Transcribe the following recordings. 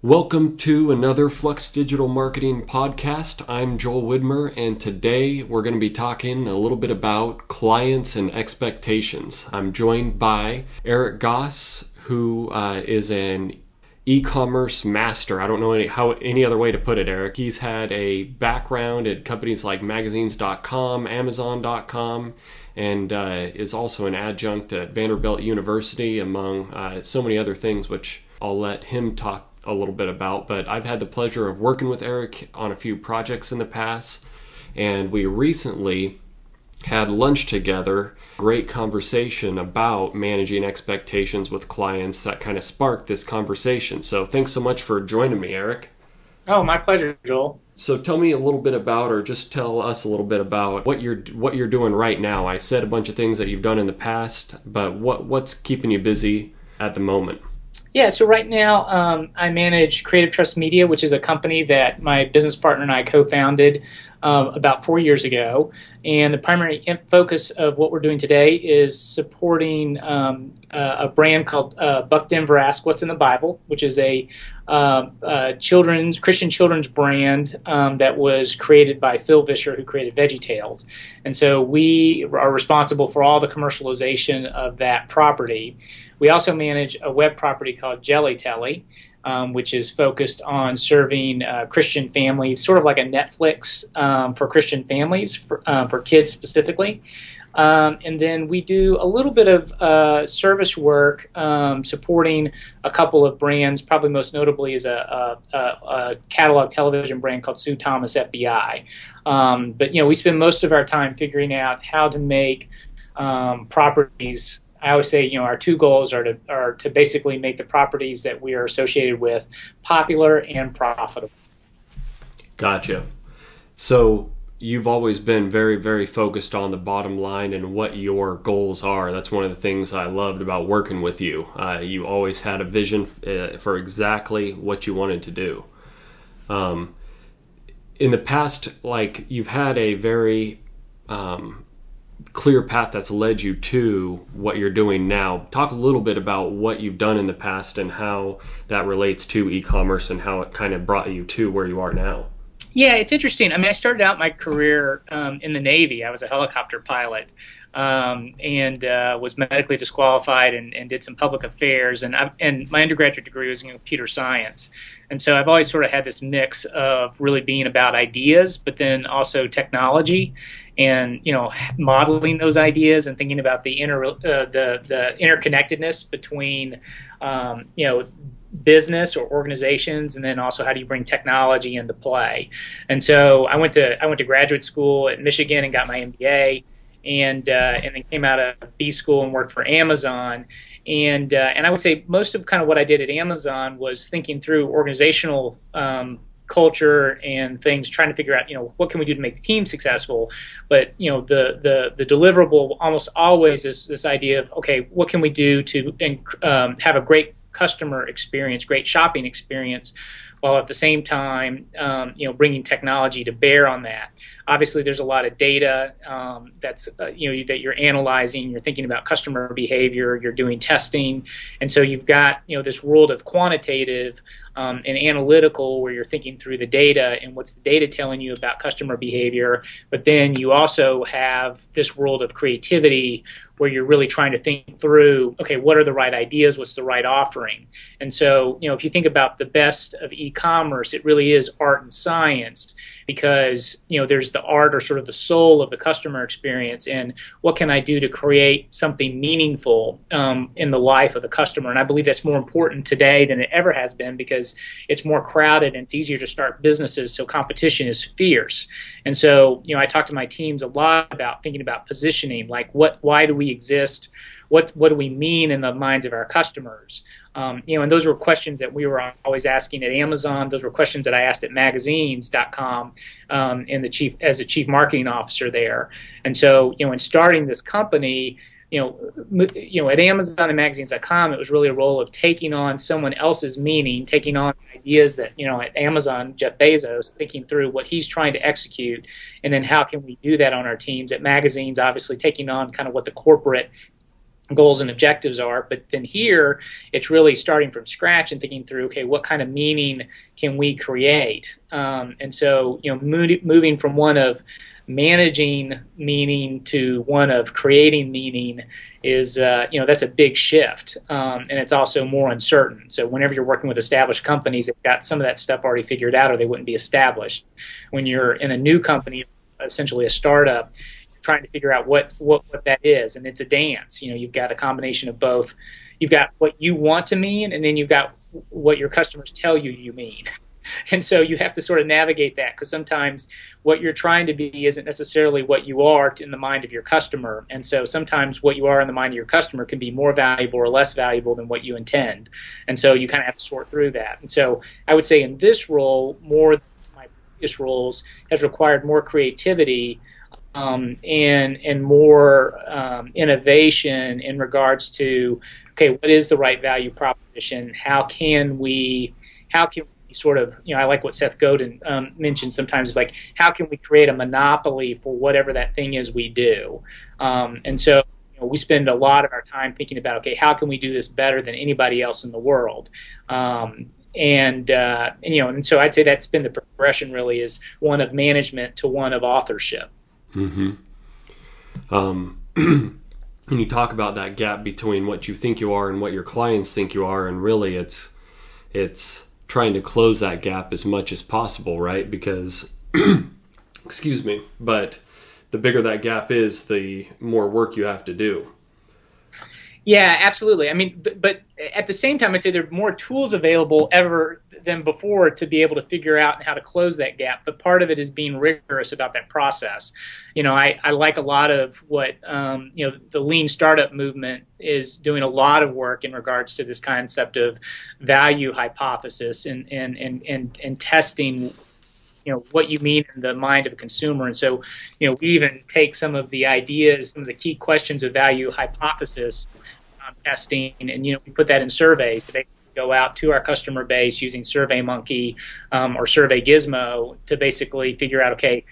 Welcome to another Flux Digital Marketing podcast. I'm Joel Widmer, and today we're going to be talking a little bit about clients and expectations. I'm joined by Eric Goss, who is an e-commerce master. I don't know any other way to put it, Eric. He's had a background at companies like magazines.com, amazon.com, and is also an adjunct at Vanderbilt University, among so many other things, which I'll let him talk a little bit about. But I've had the pleasure of working with Eric on a few projects in the past, and we recently had lunch together. Great conversation about managing expectations with clients that kind of sparked this conversation. So thanks so much for joining me, Eric. Oh, my pleasure, Joel. So tell me a little bit about, or just tell us a little bit about what you're doing right now. I said a bunch of things that you've done in the past, but what's keeping you busy at the moment? Yeah, so right now I manage Creative Trust Media, which is a company that my business partner and I co-founded about 4 years ago. And the primary focus of what we're doing today is supporting a brand called Buck Denver Ask What's in the Bible, which is a Christian children's brand that was created by Phil Vischer, who created VeggieTales. And so we are responsible for all the commercialization of that property. We also manage a web property called Jelly Telly, which is focused on serving Christian families, sort of like a Netflix for Christian families, for kids specifically. And then we do a little bit of service work supporting a couple of brands. Probably most notably is a catalog television brand called Sue Thomas FBI. But we spend most of our time figuring out how to make properties. I always say, our two goals are to basically make the properties that we are associated with popular and profitable. Gotcha. So you've always been very, very focused on the bottom line and what your goals are. That's one of the things I loved about working with you. You always had a vision for exactly what you wanted to do. In the past, you've had a very clear path that's led you to what you're doing now. Talk a little bit about what you've done in the past and how that relates to e-commerce and how it kind of brought you to where you are now. Yeah, it's interesting. I mean, I started out my career in the Navy. I was a helicopter pilot and was medically disqualified and did some public affairs. And my undergraduate degree was in computer science. And so I've always sort of had this mix of really being about ideas, but then also technology, and modeling those ideas and thinking about the interconnectedness between business or organizations, and then also how do you bring technology into play. And so I went to graduate school at Michigan and got my MBA, and then came out of B school and worked for Amazon. And I would say most of kind of what I did at Amazon was thinking through organizational culture and things, trying to figure out what can we do to make the team successful. But the deliverable almost always is this idea of, okay, what can we do to have a great customer experience, great shopping experience, while at the same time bringing technology to bear on that. Obviously, there's a lot of data that you're analyzing. You're thinking about customer behavior. You're doing testing, and so you've got this world of quantitative and analytical, where you're thinking through the data and what's the data telling you about customer behavior. But then you also have this world of creativity, where you're really trying to think through, okay, what are the right ideas? What's the right offering? And so, if you think about the best of e-commerce, it really is art and science, because, there's the art, or sort of the soul of the customer experience, and what can I do to create something meaningful in the life of the customer. And I believe that's more important today than it ever has been, because it's more crowded and it's easier to start businesses, so competition is fierce. And so, I talk to my teams a lot about thinking about positioning, like why do we exist? What do we mean in the minds of our customers? And those were questions that we were always asking at Amazon. Those were questions that I asked at magazines.com as a chief marketing officer there. And so, in starting this company, at Amazon and magazines.com, it was really a role of taking on someone else's meaning, taking on ideas that, at Amazon, Jeff Bezos, thinking through what he's trying to execute, and then how can we do that on our teams. At magazines, obviously taking on kind of what the corporate goals and objectives are. But then here, it's really starting from scratch and thinking through, okay, what kind of meaning can we create? And so, moving from one of managing meaning to one of creating meaning is, that's a big shift. And it's also more uncertain. So whenever you're working with established companies, they've got some of that stuff already figured out or they wouldn't be established. When you're in a new company, essentially a startup, trying to figure out what that is, and it's a dance. You've got a combination of both. You've got what you want to mean, and then you've got what your customers tell you mean. And so you have to sort of navigate that, because sometimes what you're trying to be isn't necessarily what you are in the mind of your customer. And so sometimes what you are in the mind of your customer can be more valuable or less valuable than what you intend. And so you kind of have to sort through that. And so I would say in this role, more than my previous roles, has required more creativity and more innovation in regards to, okay, what is the right value proposition? How can we sort of, I like what Seth Godin mentioned sometimes, is like, how can we create a monopoly for whatever that thing is we do? And so we spend a lot of our time thinking about, okay, how can we do this better than anybody else in the world? And so I'd say that's been the progression, really, is one of management to one of authorship. Mm-hmm. And you talk about that gap between what you think you are and what your clients think you are, and really it's trying to close that gap as much as possible, right? Because excuse me, but the bigger that gap is, the more work you have to do. Yeah, absolutely. I mean, but at the same time, I'd say there are more tools available ever than before to be able to figure out how to close that gap. But part of it is being rigorous about that process. I like a lot of what the lean startup movement is doing, a lot of work in regards to this concept of value hypothesis and testing what you mean in the mind of a consumer. And so we even take some of the ideas, some of the key questions of value hypothesis testing, and we put that in surveys to basically go out to our customer base using SurveyMonkey or Survey Gizmo to basically figure out, okay,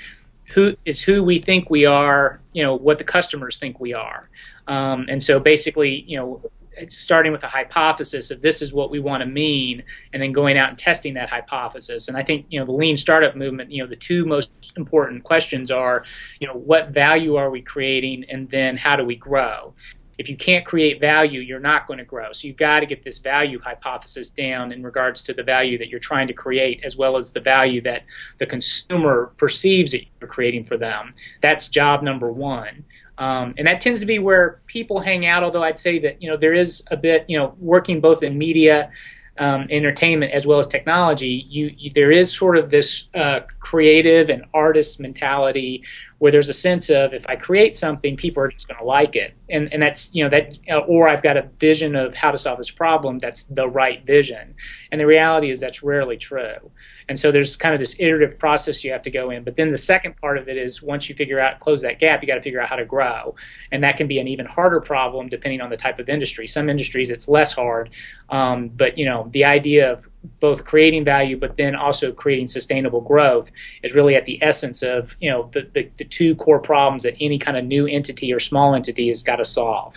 who we think we are, what the customers think we are. And so basically, it's starting with a hypothesis of this is what we want to mean, and then going out and testing that hypothesis. And I think, the lean startup movement, the two most important questions are, what value are we creating, and then how do we grow? If you can't create value, you're not going to grow. So you've got to get this value hypothesis down in regards to the value that you're trying to create, as well as the value that the consumer perceives that you're creating for them. That's job number one. And that tends to be where people hang out, although I'd say that, there is a bit, working both in media, entertainment, as well as technology, there is sort of this creative and artist mentality where there's a sense of, if I create something, people are just going to like it. And that's, or I've got a vision of how to solve this problem that's the right vision. And the reality is that's rarely true. And so there's kind of this iterative process you have to go in. But then the second part of it is, once you figure out, close that gap, you got to figure out how to grow. And that can be an even harder problem depending on the type of industry. Some industries it's less hard. But the idea of both creating value but then also creating sustainable growth is really at the essence of, the two core problems that any kind of new entity or small entity has got to solve.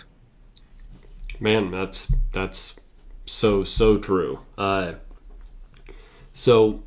Man, that's so true. So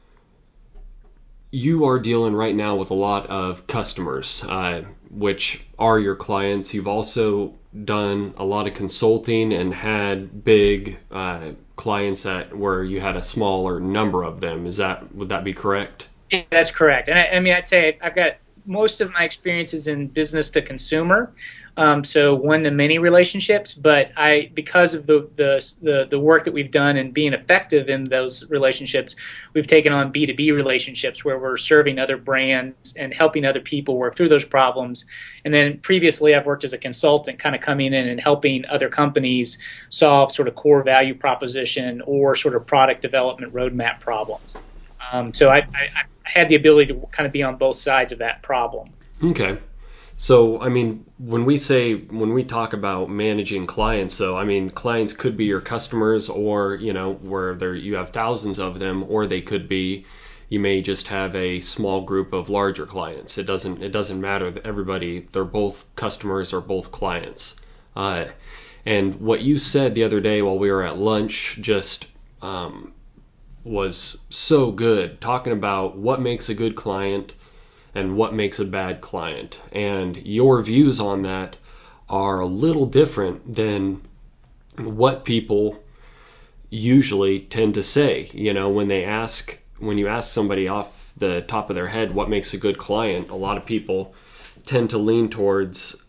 you are dealing right now with a lot of customers, which are your clients. You've also done a lot of consulting and had big clients where you had a smaller number of them. Would that be correct? Yeah, that's correct. And I mean, I'd say I've got most of my experiences in business to consumer. So one-to-many relationships, but because of the work that we've done and being effective in those relationships, we've taken on B2B relationships where we're serving other brands and helping other people work through those problems. And then previously I've worked as a consultant, kind of coming in and helping other companies solve sort of core value proposition or sort of product development roadmap problems. So I had the ability to kind of be on both sides of that problem. Okay. So, I mean, when we talk about managing clients, though, I mean, clients could be your customers, or, where you have thousands of them, or they could be, you may just have a small group of larger clients. It doesn't matter. Everybody, they're both customers or both clients. Uh, and what you said the other day while we were at lunch just was so good, talking about what makes a good client and what makes a bad client. And your views on that are a little different than what people usually tend to say. You know, when you ask somebody off the top of their head what makes a good client, a lot of people tend to lean towards,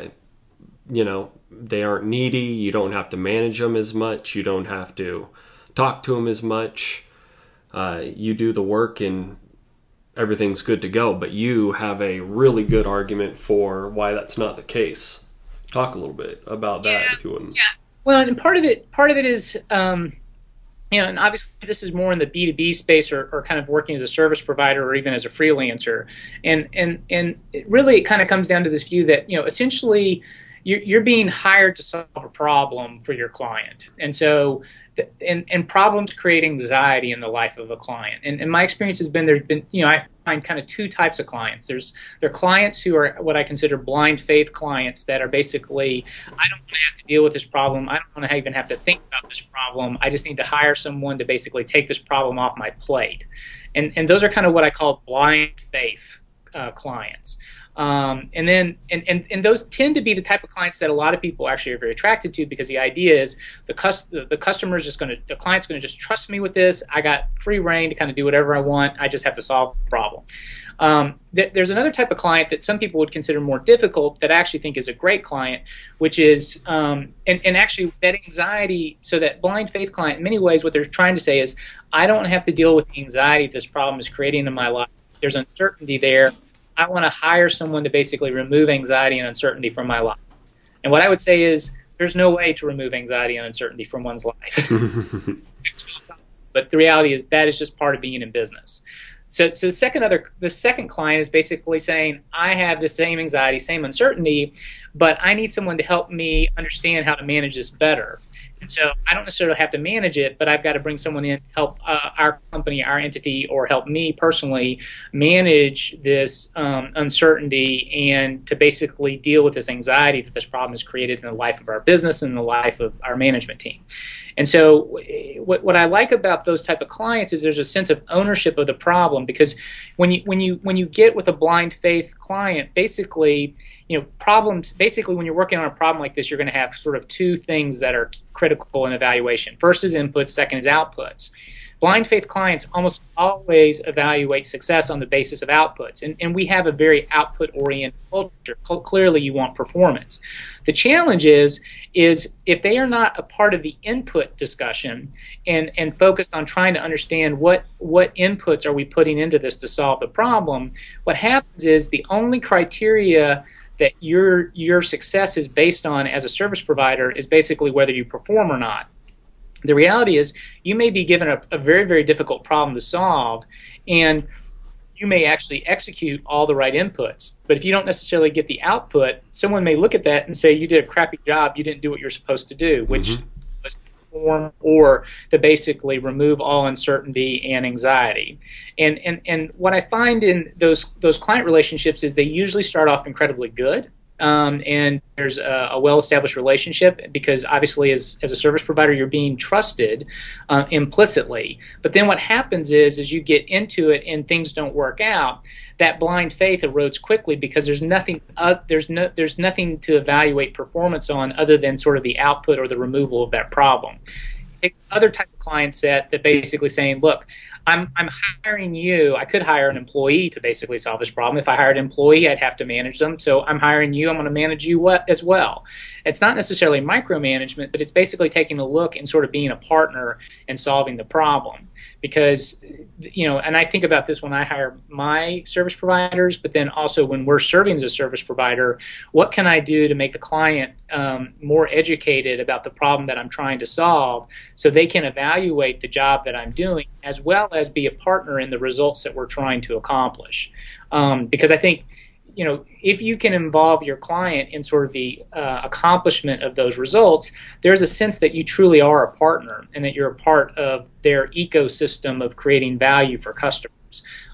they aren't needy, you don't have to manage them as much, you don't have to talk to them as much, you do the work and everything's good to go. But you have a really good argument for why that's not the case. Talk a little bit about that, if you wouldn't. Yeah. Well, and part of it is, and obviously this is more in the B2B space, or kind of working as a service provider or even as a freelancer. And it really kind of comes down to this view that, essentially you're being hired to solve a problem for your client. And so, and problems create anxiety in the life of a client. And my experience has been, there's been, I find kind of two types of clients. There are clients who are what I consider blind faith clients, that are basically, I don't want to have to deal with this problem. I don't want to even have to think about this problem. I just need to hire someone to basically take this problem off my plate. And those are kind of what I call blind faith clients. And those tend to be the type of clients that a lot of people actually are very attracted to, because the idea is the client's going to just trust me with this. I got free reign to kind of do whatever I want. I just have to solve the problem. There's another type of client that some people would consider more difficult, that I actually think is a great client, which is, and actually that anxiety, so that blind faith client, in many ways what they're trying to say is, I don't have to deal with the anxiety this problem is creating in my life. There's uncertainty there. I want to hire someone to basically remove anxiety and uncertainty from my life. And what I would say is, there's no way to remove anxiety and uncertainty from one's life. But the reality is that is just part of being in business. So the second client is basically saying, I have the same anxiety, same uncertainty, but I need someone to help me understand how to manage this better. And so I don't necessarily have to manage it, but I've got to bring someone in to help our company, our entity, or help me personally manage this uncertainty, and to basically deal with this anxiety that this problem has created in the life of our business and the life of our management team. And so what I like about those type of clients is there's a sense of ownership of the problem, because when you get with a blind faith client, basically, problems, basically when you're working on a problem like this, you're going to have sort of two things that are critical in evaluation. First is inputs, second is outputs. Blind faith clients almost always evaluate success on the basis of outputs, and we have a very output-oriented culture. Clearly, you want performance. The challenge is if they are not a part of the input discussion and focused on trying to understand what inputs are we putting into this to solve the problem, what happens is the only criteria that your success is based on as a service provider is basically whether you perform or not. The reality is you may be given a very, very difficult problem to solve, and you may actually execute all the right inputs. But if you don't necessarily get the output, someone may look at that and say, you did a crappy job, you didn't do what you're supposed to do, which was to perform or to basically remove all uncertainty and anxiety. And what I find in those client relationships is they usually start off incredibly good. And there's a well-established relationship, because obviously as a service provider you're being trusted implicitly. But then what happens is as you get into it and things don't work out, that blind faith erodes quickly, because there's nothing to evaluate performance on other than sort of the output or the removal of that problem. Other type of client set that basically saying, look, I'm hiring you. I could hire an employee to basically solve this problem. If I hired an employee, I'd have to manage them. So I'm hiring you. I'm going to manage you as well. It's not necessarily micromanagement, but it's basically taking a look and sort of being a partner and solving the problem. Because, and I think about this when I hire my service providers, but then also when we're serving as a service provider, what can I do to make the client more educated about the problem that I'm trying to solve, so they can evaluate the job that I'm doing, as well as be a partner in the results that we're trying to accomplish. Because I think, if you can involve your client in sort of the accomplishment of those results, there's a sense that you truly are a partner and that you're a part of their ecosystem of creating value for customers.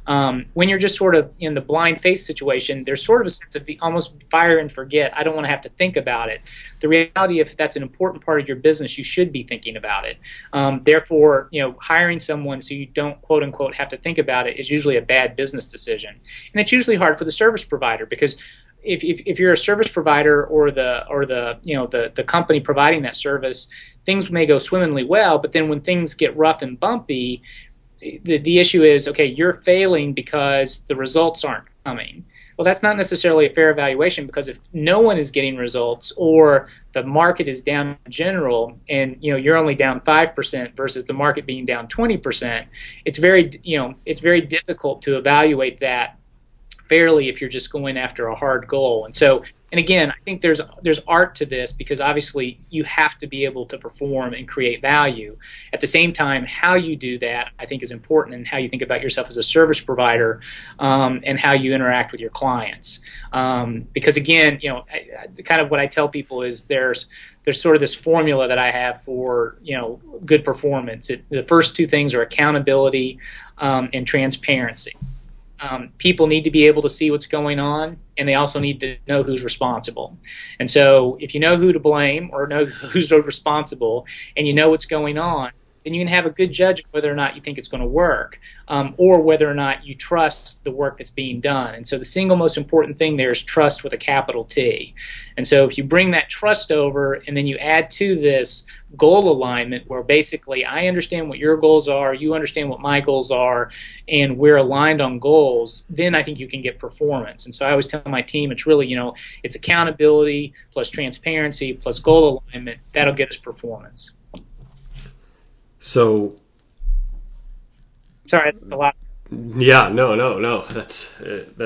When you're just sort of in the blind faith situation, there's sort of a sense of the almost fire and forget. I don't want to have to think about it. The reality, if that's an important part of your business, you should be thinking about it. Therefore, hiring someone so you don't quote unquote have to think about it is usually a bad business decision, and it's usually hard for the service provider because if you're a service provider or the company providing that service, things may go swimmingly well, but then when things get rough and bumpy, the issue is, okay, you're failing because the results aren't coming. Well, that's not necessarily a fair evaluation, because if no one is getting results or the market is down in general and you're only down 5% versus the market being down 20%, it's very difficult to evaluate that fairly if you're just going after a hard goal. And again, I think there's art to this, because obviously you have to be able to perform and create value. At the same time, how you do that, I think, is important, and how you think about yourself as a service provider, and how you interact with your clients. Because again, kind of what I tell people is there's sort of this formula that I have for good performance. The first two things are accountability and transparency. People need to be able to see what's going on, and they also need to know who's responsible. And so if you know who to blame or know who's responsible and you know what's going on, then you can have a good judge of whether or not you think it's going to work, or whether or not you trust the work that's being done. And so the single most important thing there is trust with a capital T. And so if you bring that trust over and then you add to this goal alignment, where basically I understand what your goals are, you understand what my goals are, and we're aligned on goals, then I think you can get performance. And so I always tell my team, it's really, it's accountability plus transparency plus goal alignment. That'll get us performance. So, sorry, that's a lot. Yeah, no. This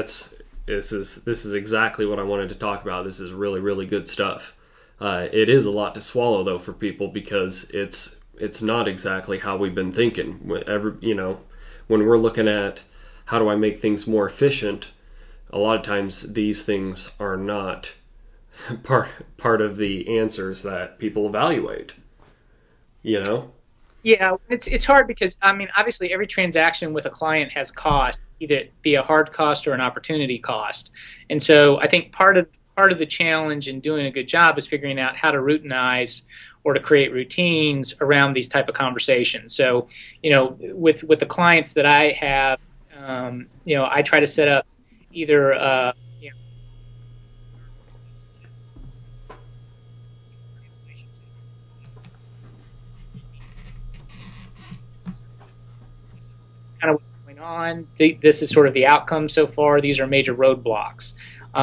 is exactly what I wanted to talk about. This is really, really good stuff. It is a lot to swallow, though, for people, because it's not exactly how we've been thinking. When we're looking at how do I make things more efficient, a lot of times these things are not part of the answers that people evaluate. Yeah, it's hard because, obviously every transaction with a client has cost, either it be a hard cost or an opportunity cost. And so I think part of the challenge in doing a good job is figuring out how to routinize or to create routines around these type of conversations. So, with the clients that I have, I try to set up either kind of what's going on. This is sort of the outcome so far. These are major roadblocks.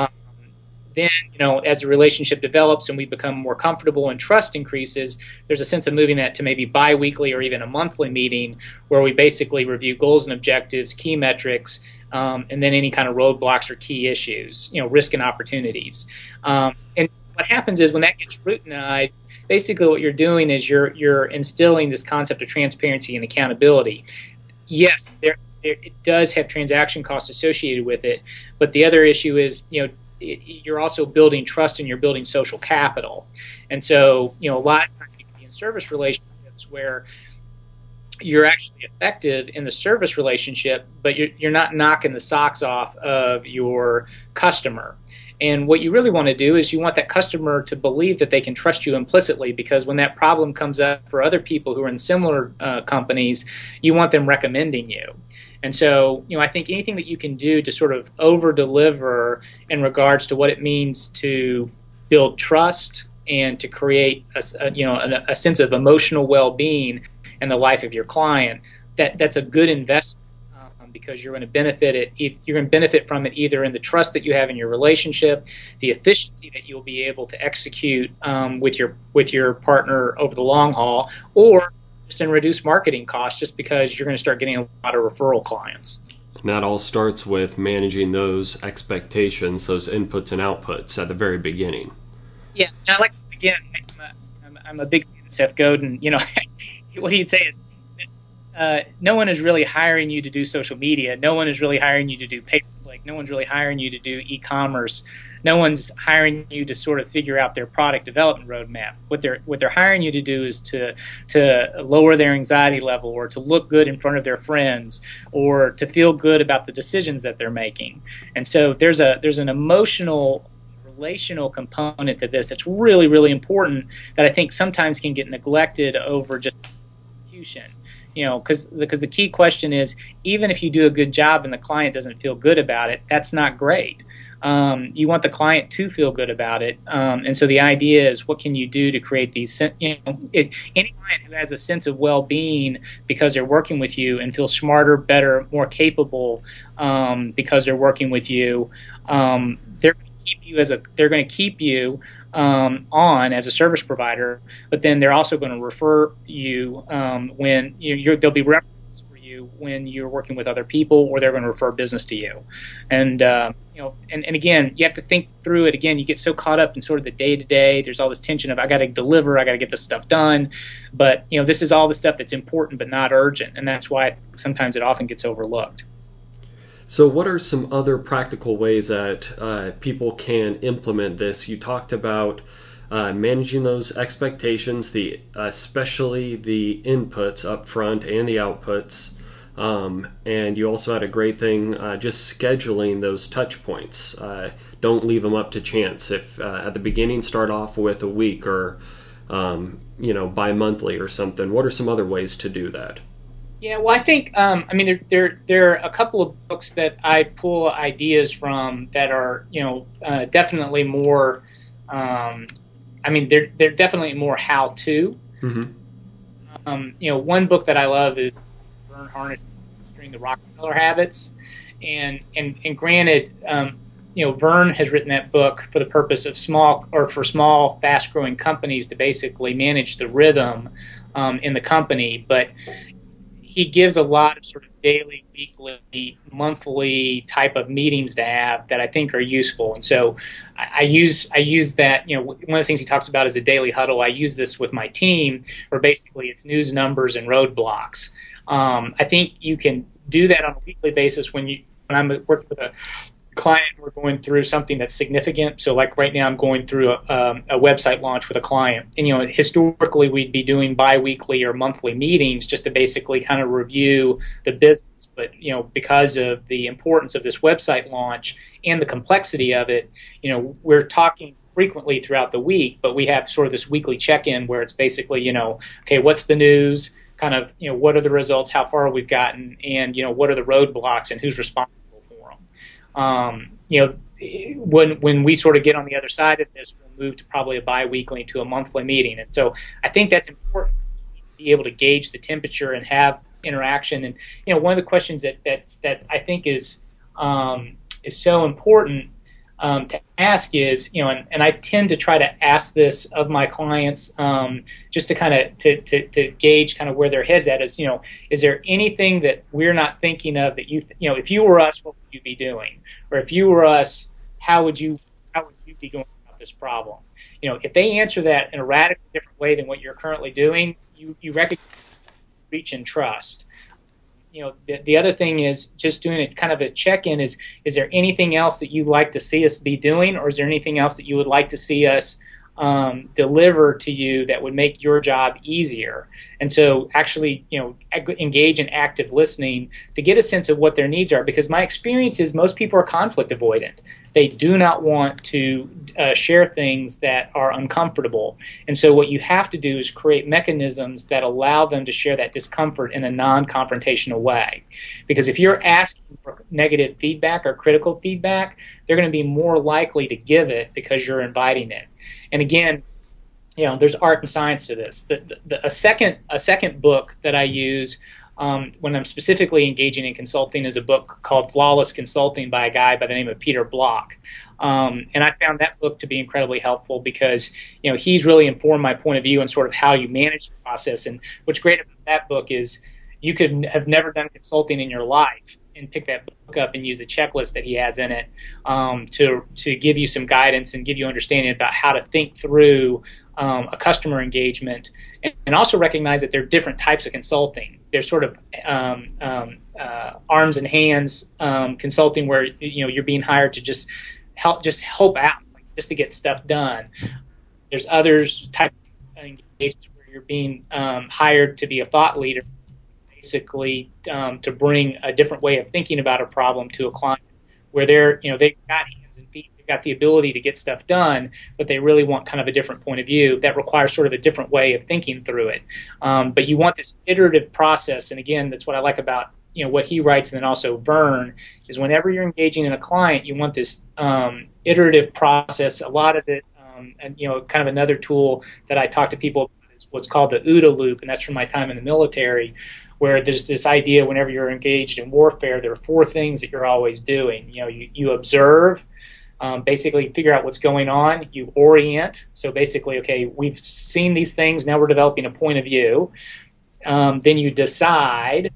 Then, as the relationship develops and we become more comfortable and trust increases, there's a sense of moving that to maybe bi-weekly or even a monthly meeting where we basically review goals and objectives, key metrics, and then any kind of roadblocks or key issues, risk and opportunities. And what happens is when that gets routinized, basically what you're doing is you're instilling this concept of transparency and accountability. Yes, it does have transaction costs associated with it, but the other issue is, you're also building trust and you're building social capital. And so, a lot of times you can be in service relationships where you're actually effective in the service relationship, but you're not knocking the socks off of your customer. And what you really want to do is you want that customer to believe that they can trust you implicitly, because when that problem comes up for other people who are in similar companies, you want them recommending you. And so, I think anything that you can do to sort of over-deliver in regards to what it means to build trust and to create a sense of emotional well-being in the life of your client, that's a good investment. Because you're going to benefit from it either in the trust that you have in your relationship, the efficiency that you'll be able to execute with your partner over the long haul, or just in reduced marketing costs, just because you're going to start getting a lot of referral clients. And that all starts with managing those expectations, those inputs and outputs at the very beginning. Yeah, and I'm a big fan of Seth Godin. What he'd say is, no one is really hiring you to do social media. No one is really hiring you to do pay-per-click. No one's really hiring you to do e-commerce. No one's hiring you to sort of figure out their product development roadmap. What they're hiring you to do is to lower their anxiety level, or to look good in front of their friends, or to feel good about the decisions that they're making. And so there's an emotional, relational component to this that's really, really important, that I think sometimes can get neglected over just execution. Because the key question is, even if you do a good job and the client doesn't feel good about it, that's not great. You want the client to feel good about it, and so the idea is, what can you do to create these? Any client who has a sense of well-being because they're working with you, and feel smarter, better, more capable because they're working with you, they're going to keep you on as a service provider, but then they're also going to refer you when there'll be references for you when you're working with other people, or they're going to refer business to you. And and again, you have to think through it. Again, you get so caught up in sort of the day to day. There's all this tension of, I got to deliver, I got to get this stuff done, but this is all the stuff that's important but not urgent, and that's why sometimes it often gets overlooked. So what are some other practical ways that people can implement this? You talked about managing those expectations, especially the inputs up front and the outputs. And you also had a great thing, just scheduling those touch points. Don't leave them up to chance. If at the beginning, start off with a week, or bi-monthly or something. What are some other ways to do that? Yeah, well, I think there are a couple of books that I pull ideas from that are definitely more. They're definitely more how to. Mm-hmm. One book that I love is Verne Harnish, Mastering the Rockefeller Habits, and granted, Verne has written that book for the purpose of small, fast-growing companies to basically manage the rhythm in the company, but he gives a lot of sort of daily, weekly, monthly type of meetings to have that I think are useful. And so I use that. One of the things he talks about is a daily huddle. I use this with my team, where basically it's news, numbers, and roadblocks. I think you can do that on a weekly basis when I'm working with a client, we're going through something that's significant. So like right now, I'm going through a website launch with a client, and historically we'd be doing bi-weekly or monthly meetings just to basically kind of review the business. But because of the importance of this website launch and the complexity of it, we're talking frequently throughout the week. But we have sort of this weekly check-in where it's basically okay, what's the news? Kind of what are the results? How far we've gotten? And what are the roadblocks and who's responsible? When we sort of get on the other side of this, we'll move to probably a bi-weekly to a monthly meeting. And so I think that's important, to be able to gauge the temperature and have interaction. And one of the questions that I think is so important to ask is, and I tend to try to ask this of my clients, just to kind of to gauge kind of where their head's at, is there anything that we're not thinking of that if you were us, what would you be doing? Or if you were us, how would you be going about this problem? If they answer that in a radically different way than what you're currently doing, you recognize, reach, and trust. The other thing is just doing a kind of a check-in. Is there anything else that you'd like to see us be doing, or is there anything else that you would like to see us deliver to you that would make your job easier? And so actually, engage in active listening to get a sense of what their needs are, because my experience is most people are conflict avoidant. They do not want to share things that are uncomfortable. And so what you have to do is create mechanisms that allow them to share that discomfort in a non-confrontational way. Because if you're asking for negative feedback or critical feedback, they're going to be more likely to give it because you're inviting it. And again, there's art and science to this. A second book that I use when I'm specifically engaging in consulting is a book called Flawless Consulting by a guy by the name of Peter Block. And I found that book to be incredibly helpful because he's really informed my point of view and sort of how you manage the process. And what's great about that book is you could have never done consulting in your life and pick that book up and use the checklist that he has in it to give you some guidance and give you understanding about how to think through a customer engagement, and also recognize that there are different types of consulting. There's sort of arms and hands consulting where you're being hired to just help out, like, just to get stuff done. There's others type of engagements where you're being hired to be a thought leader, basically to bring a different way of thinking about a problem to a client, where they've got hands and feet, they've got the ability to get stuff done, but they really want kind of a different point of view that requires sort of a different way of thinking through it. But you want this iterative process, and again, that's what I like about what he writes, and then also Vern, is whenever you're engaging in a client, you want this iterative process. A lot of it, and kind of another tool that I talk to people about is what's called the OODA loop, and that's from my time in the military, where there's this idea whenever you're engaged in warfare, there are 4 things that you're always doing. You observe, basically figure out what's going on. You orient, so basically, okay, we've seen these things, now we're developing a point of view. Then you decide,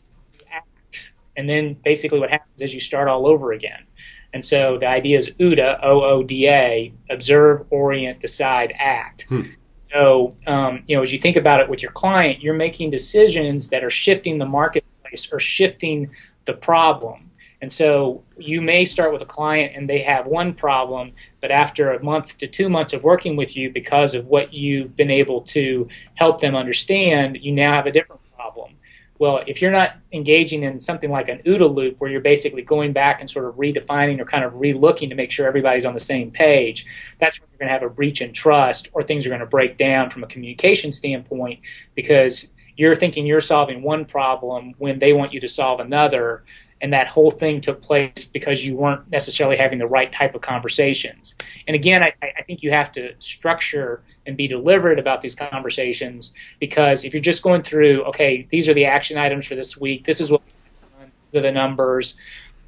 and then basically what happens is you start all over again. And so the idea is OODA, OODA, observe, orient, decide, act. So, as you think about it with your client, you're making decisions that are shifting the marketplace or shifting the problem. And so you may start with a client and they have one problem, but after a month to 2 months of working with you, because of what you've been able to help them understand, you now have a different problem. Well, if you're not engaging in something like an OODA loop, where you're basically going back and sort of redefining or kind of re-looking to make sure everybody's on the same page, that's when you're going to have a breach in trust, or things are going to break down from a communication standpoint, because you're thinking you're solving one problem when they want you to solve another, and that whole thing took place because you weren't necessarily having the right type of conversations. And again, I think you have to structure and be deliberate about these conversations, because if you're just going through, okay, these are the action items for this week, this is what we've done, these are the numbers.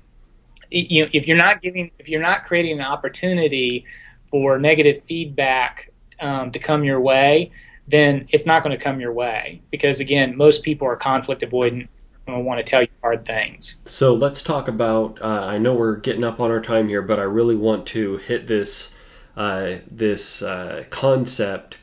If you're not creating an opportunity for negative feedback to come your way, then it's not going to come your way, because again, most people are conflict avoidant and want to tell you hard things. So let's talk about, I know we're getting up on our time here, but I really want to hit this concept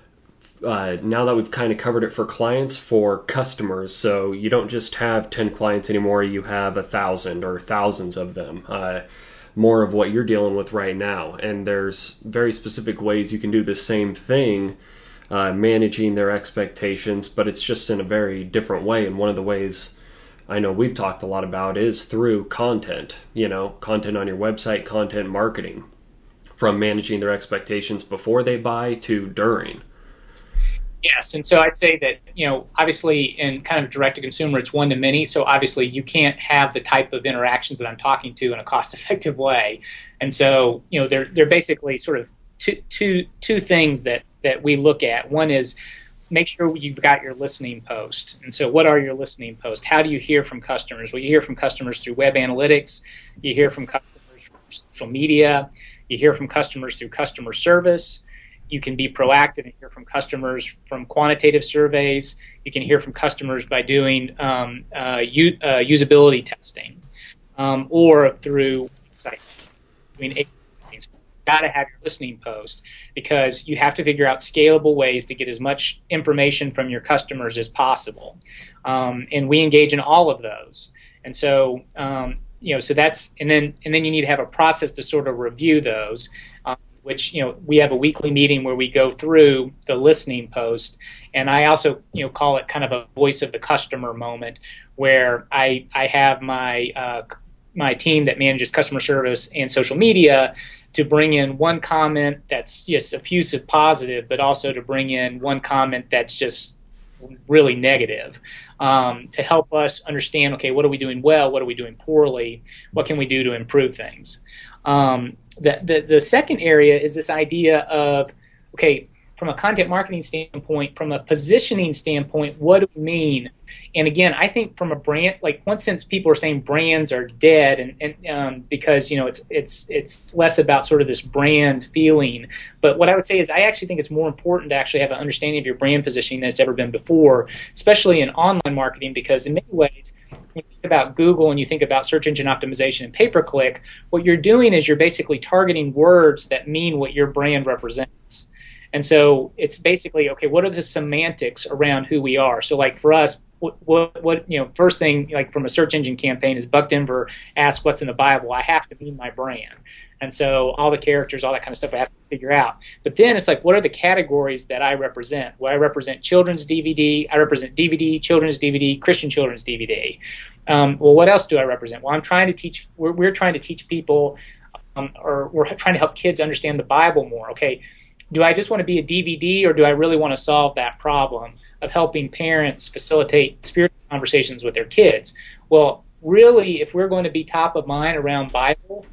now that we've kind of covered it for clients, for customers. So you don't just have 10 clients anymore, you have 1,000 or thousands of them, more of what you're dealing with right now. And there's very specific ways you can do the same thing, managing their expectations, but it's just in a very different way. And one of the ways I know we've talked a lot about is through content, content on your website, content marketing, from managing their expectations before they buy to during. Yes, and so I'd say that, obviously in kind of direct to consumer, it's one to many. So obviously you can't have the type of interactions that I'm talking to in a cost-effective way. And so, they're basically sort of two things that we look at. One is make sure you've got your listening post. And so what are your listening posts? How do you hear from customers? Well, you hear from customers through web analytics. You hear from customers through social media. You hear from customers through customer service. You can be proactive and hear from customers from quantitative surveys. You can hear from customers by doing usability testing, or through sites. Got to have your listening post, because you have to figure out scalable ways to get as much information from your customers as possible, and we engage in all of those. And so, so that's, and then you need to have a process to sort of review those, which we have a weekly meeting where we go through the listening post, and I also call it kind of a voice of the customer moment, where I have my team that manages customer service and social media to bring in one comment that's just effusive positive, but also to bring in one comment that's just really negative, to help us understand, okay, what are we doing well, what are we doing poorly, what can we do to improve things. The second area is this idea of, okay, from a content marketing standpoint, from a positioning standpoint, what do we mean? And again, I think from a brand, like one sense, people are saying brands are dead, and because it's less about sort of this brand feeling. But what I would say is, I actually think it's more important to actually have an understanding of your brand positioning than it's ever been before, especially in online marketing, because in many ways, when you think about Google and you think about search engine optimization and pay-per-click, what you're doing is you're basically targeting words that mean what your brand represents. And so it's basically, okay, what are the semantics around who we are? So like for us, what first thing, like from a search engine campaign, is Buck Denver asks what's in the Bible. I have to mean my brand. And so all the characters, all that kind of stuff I have to figure out. But then it's like, what are the categories that I represent? Well, I represent children's DVD, I represent DVD, children's DVD, Christian children's DVD. Well, what else do I represent? Well, I'm trying to teach, we're trying to teach people, or we're trying to help kids understand the Bible more. Okay, do I just want to be a DVD, or do I really want to solve that problem of helping parents facilitate spiritual conversations with their kids? Well, really, if we're going to be top of mind around Bible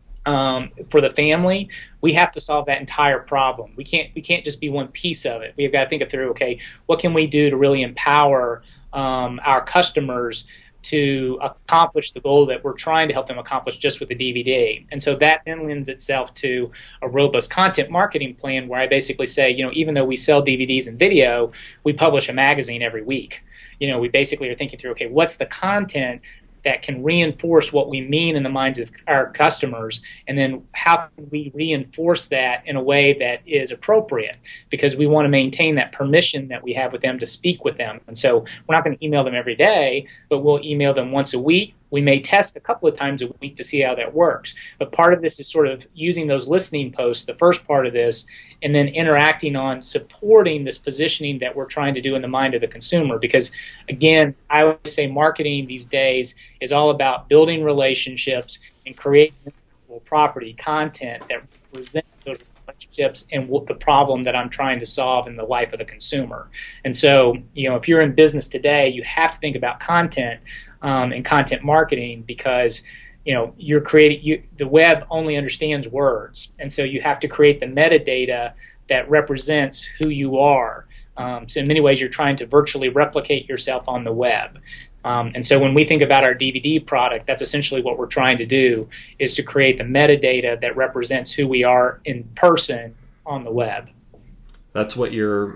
for the family, we have to solve that entire problem. We can't just be one piece of it. We've got to think it through. Okay, what can we do to really empower our customers to accomplish the goal that we're trying to help them accomplish just with the DVD? And so that then lends itself to a robust content marketing plan where I basically say, even though we sell DVDs and video, we publish a magazine every week. We basically are thinking through, okay, what's the content that can reinforce what we mean in the minds of our customers, and then how can we reinforce that in a way that is appropriate, because we want to maintain that permission that we have with them to speak with them. And so we're not going to email them every day, but we'll email them once a week. We may test a couple of times a week to see how that works. But part of this is sort of using those listening posts, the first part of this, and then interacting on supporting this positioning that we're trying to do in the mind of the consumer. Because, again, I would say marketing these days is all about building relationships and creating intellectual property content that represents those relationships and what the problem that I'm trying to solve in the life of the consumer. And so, if you're in business today, you have to think about content and content marketing, because you're creating, the web only understands words, and so you have to create the metadata that represents who you are. So in many ways, you're trying to virtually replicate yourself on the web. And so when we think about our DVD product, that's essentially what we're trying to do, is to create the metadata that represents who we are in person on the web. That's what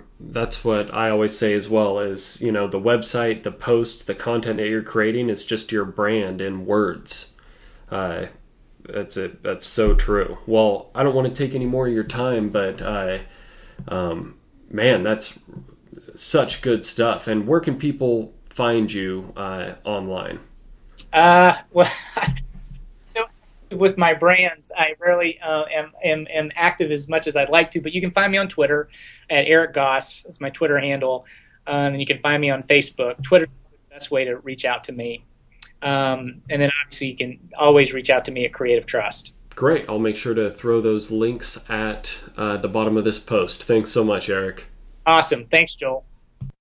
I always say as well, is, the website, the post, the content that you're creating is just your brand in words. That's it. That's so true. Well, I don't want to take any more of your time, but man, that's such good stuff. And where can people find you online? Well, so with my brands, I rarely am active as much as I'd like to, but you can find me on Twitter at Eric Goss. That's my Twitter handle. And you can find me on Facebook. Twitter is the best way to reach out to me. And then obviously you can always reach out to me at Creative Trust. Great. I'll make sure to throw those links at the bottom of this post. Thanks so much, Eric. Awesome. Thanks, Joel.